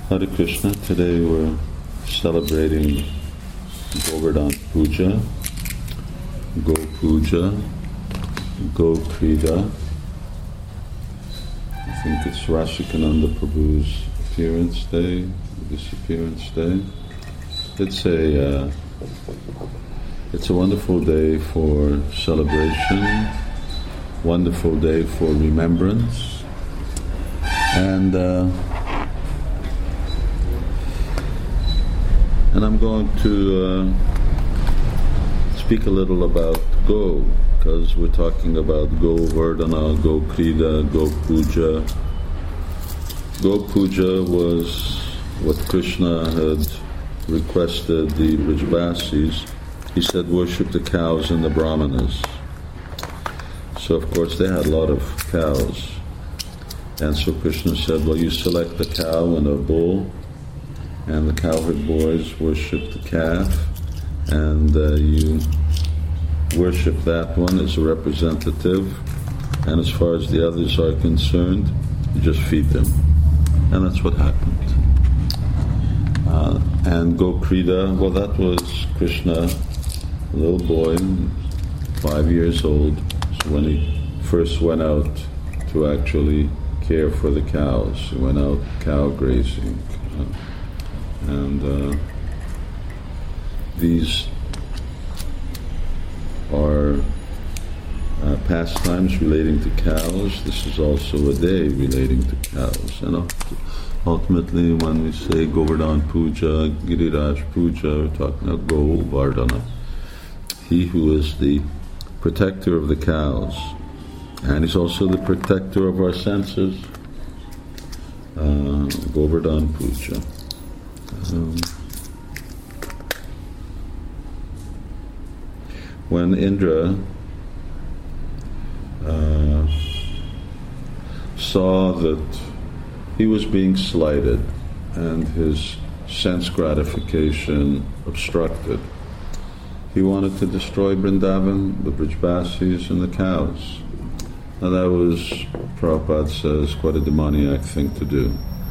Hare Krishna. Today we're celebrating Govardhan Puja, Go Puja, Go Krida. I think it's Rashikananda Prabhu's appearance day, disappearance day. It's a wonderful day for celebration, wonderful day for remembrance, and I'm going to speak a little about Go, because we're talking about Govardhana, Go Krida, Go Puja. Go Puja was what Krishna had requested the Brijbasis. He said, worship the cows and the brahmanas. So of course they had a lot of cows. And so Krishna said, well, you select a cow and a bull, and the cowherd boys worship the calf, and you worship that one as a representative, and as far as the others are concerned, you just feed them. And that's what happened. And Go Krida, well, that was Krishna, a little boy, 5 years old, so when he first went out to actually care for the cows. He went out cow grazing. And these are pastimes relating to cows. This is also a day relating to cows. And ultimately, when we say Govardhan Puja, Giriraj Puja, we're talking about Govardhana. He who is the protector of the cows, and he's also the protector of our senses. Govardhan Puja. When Indra saw that he was being slighted and his sense gratification obstructed, he wanted to destroy Vrindavan, the Brijbasis, and the cows. Now that was, Prabhupada says, quite a demoniac thing to do.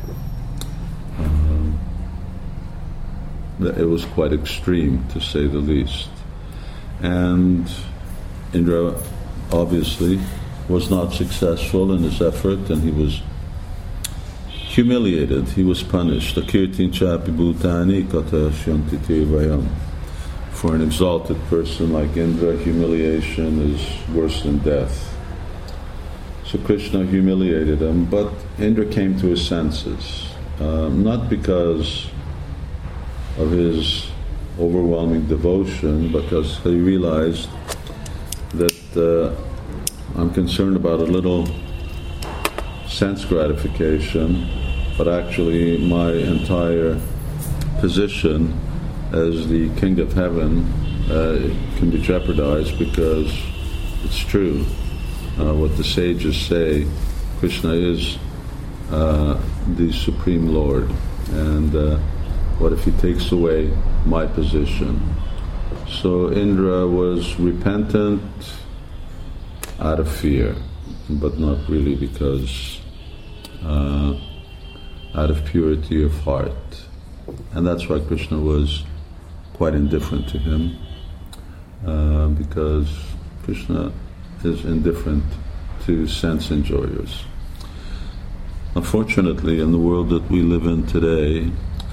It was quite extreme, to say the least. And Indra obviously was not successful in his effort, and he was humiliated, he was punished. Akirtin chapi bhutani kata shyanti vayam. For an exalted person like Indra, humiliation is worse than death. So Krishna humiliated him, but Indra came to his senses, not because of his overwhelming devotion, because he realized that I'm concerned about a little sense gratification, but actually my entire position as the king of heaven can be jeopardized, because it's true. What the sages say, Krishna is the Supreme Lord, and what if he takes away my position? So Indra was repentant out of fear, but not really because out of purity of heart. And that's why Krishna was quite indifferent to him, because Krishna is indifferent to sense enjoyers. Unfortunately, in the world that we live in today,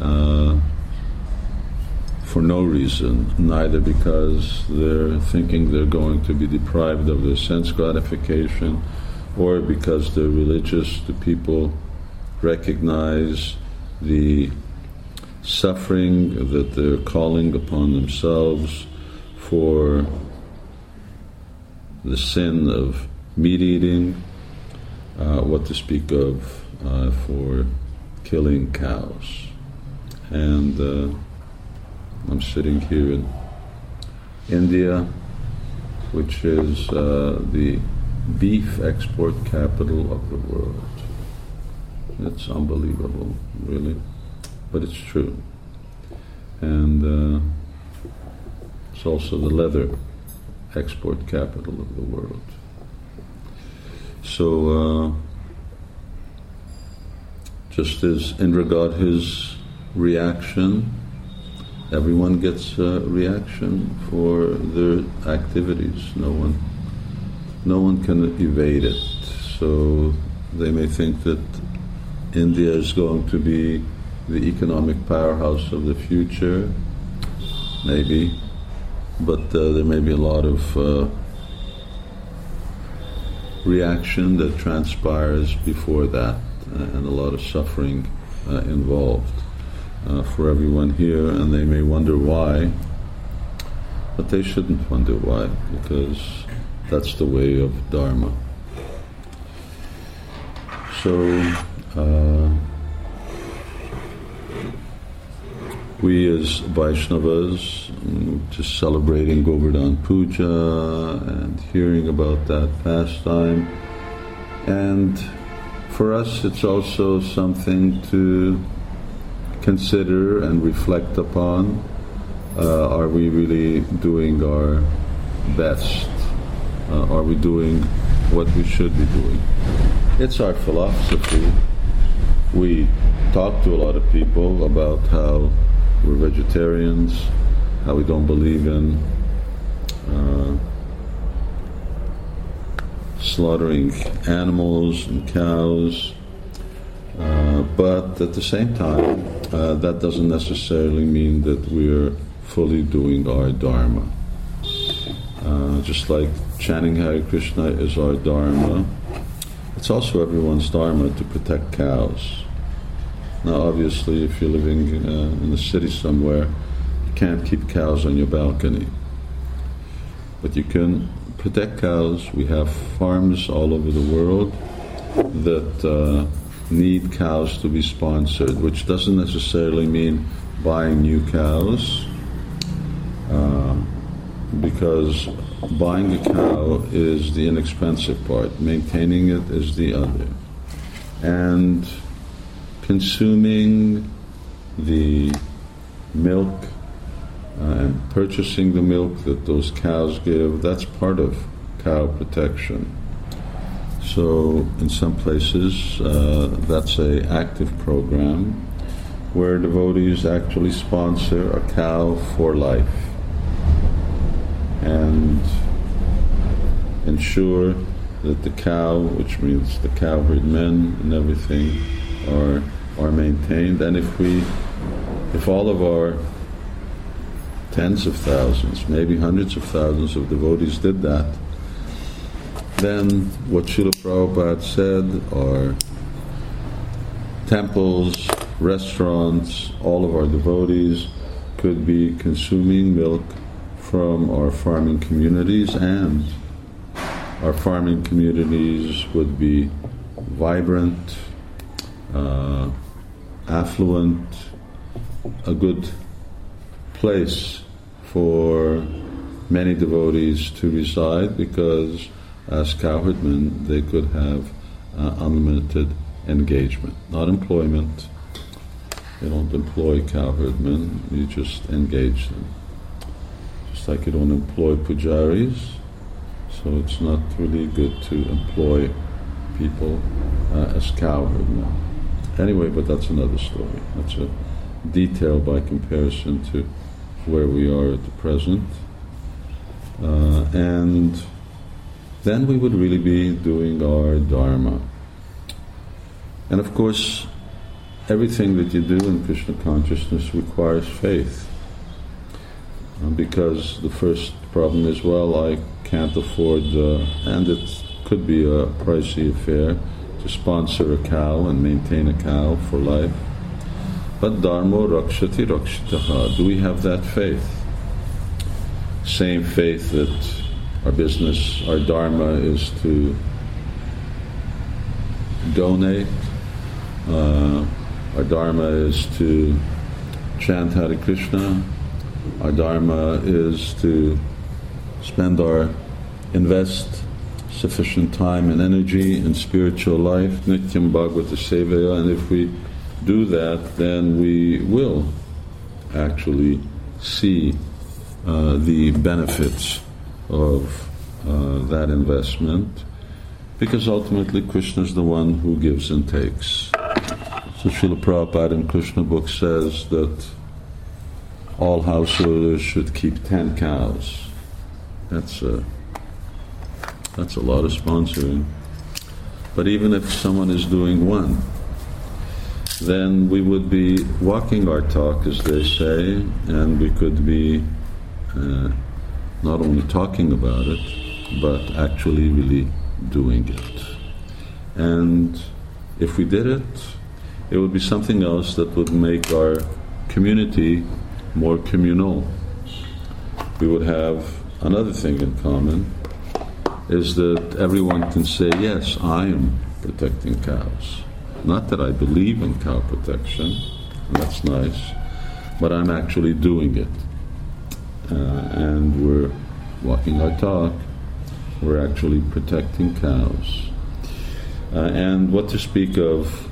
for no reason, neither because they're thinking they're going to be deprived of their sense gratification, or because they're religious, the people recognize the suffering that they're calling upon themselves for the sin of meat eating, what to speak of for killing cows. And I'm sitting here in India, which is the beef export capital of the world. It's unbelievable, really, but it's true. And it's also the leather export capital of the world. So Just as Indra got his reaction, everyone gets a reaction for their activities. No one can evade it. So they may think that India is going to be the economic powerhouse of the future, maybe, but there may be a lot of reaction that transpires before that, and a lot of suffering involved for everyone here, and they may wonder why, but they shouldn't wonder why, because that's the way of Dharma. So we as Vaishnavas, just celebrating Govardhan Puja and hearing about that pastime, and for us it's also something to consider and reflect upon. Are we really doing our best? Are we doing what we should be doing? It's our philosophy. We talk to a lot of people about how we're vegetarians, how we don't believe in slaughtering animals and cows, but at the same time, that doesn't necessarily mean that we're fully doing our Dharma. Just like chanting Hare Krishna is our Dharma, it's also everyone's Dharma to protect cows. Now obviously if you're living in the city somewhere, you can't keep cows on your balcony. But you can protect cows. We have farms all over the world that need cows to be sponsored, which doesn't necessarily mean buying new cows, because buying a cow is the inexpensive part, maintaining it is the other. And consuming the milk and purchasing the milk that those cows give, that's part of cow protection. So in some places that's an active program where devotees actually sponsor a cow for life and ensure that the cow, which means the cow herd men and everything, are maintained. And if all of our tens of thousands, maybe hundreds of thousands of devotees did that, then what Srila Prabhupada said, our temples, restaurants, all of our devotees could be consuming milk from our farming communities, and our farming communities would be vibrant, affluent, a good place for many devotees to reside, because as cowherdmen they could have unlimited engagement, not employment. They don't employ cowherdmen, you just engage them. Just like you don't employ pujaris, so it's not really good to employ people as cowherdmen. Anyway, but that's another story. That's a detail by comparison to where we are at the present. And then we would really be doing our Dharma. And of course, everything that you do in Krishna consciousness requires faith. Because the first problem is, well, I can't afford, and it could be a pricey affair, to sponsor a cow and maintain a cow for life. But dharmo rakshati rakshitaha. Do we have that faith? Same faith that our business, our dharma is to donate, our dharma is to chant Hare Krishna, our dharma is to invest sufficient time and energy in spiritual life, nityam bhagavata sevaya, and if we do that, then we will actually see the benefits of that investment, because ultimately Krishna is the one who gives and takes. So Srila Prabhupada in Krishna book says that all householders should keep 10 cows. That's a lot of sponsoring. But even if someone is doing one, then we would be walking our talk, as they say, and we could be not only talking about it, but actually really doing it. And if we did it, it would be something else that would make our community more communal. We would have another thing in common, is that everyone can say, yes, I am protecting cows. Not that I believe in cow protection, and that's nice, but I'm actually doing it. And we're walking our talk, we're actually protecting cows. And what to speak of,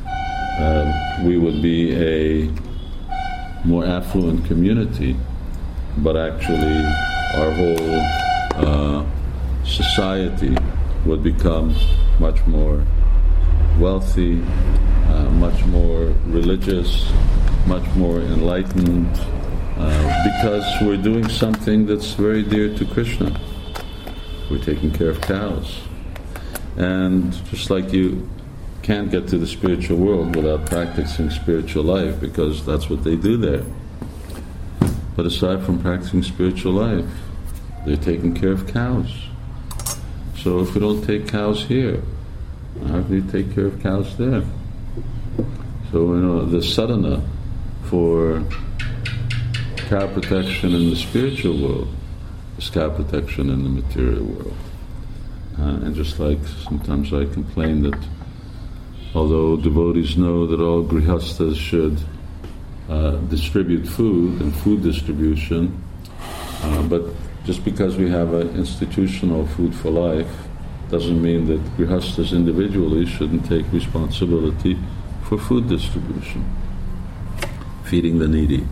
we would be a more affluent community, but actually our whole society would become much more wealthy, much more religious, much more enlightened, because we're doing something that's very dear to Krishna. We're taking care of cows. And just like you can't get to the spiritual world without practicing spiritual life, because that's what they do there. But aside from practicing spiritual life, they're taking care of cows. So if we don't take cows here, how do you take care of cows there? So the sadhana for cow protection in the spiritual world is cow protection in the material world. And just like sometimes I complain that although devotees know that all grihastas should distribute food and food distribution, but just because we have an institutional food for life doesn't mean that grihastas individually shouldn't take responsibility for food distribution, feeding the needy,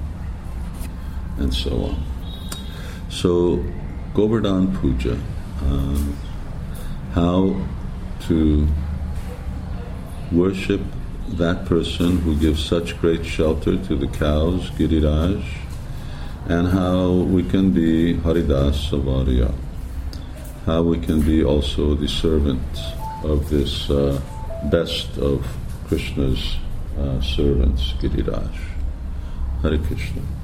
and so on. So, Govardhan Puja, how to worship that person who gives such great shelter to the cows, Giriraj, and how we can be Haridas Savarya, how we can be also the servant of this best of Krishna's servants, Giriraj. Hare Krishna.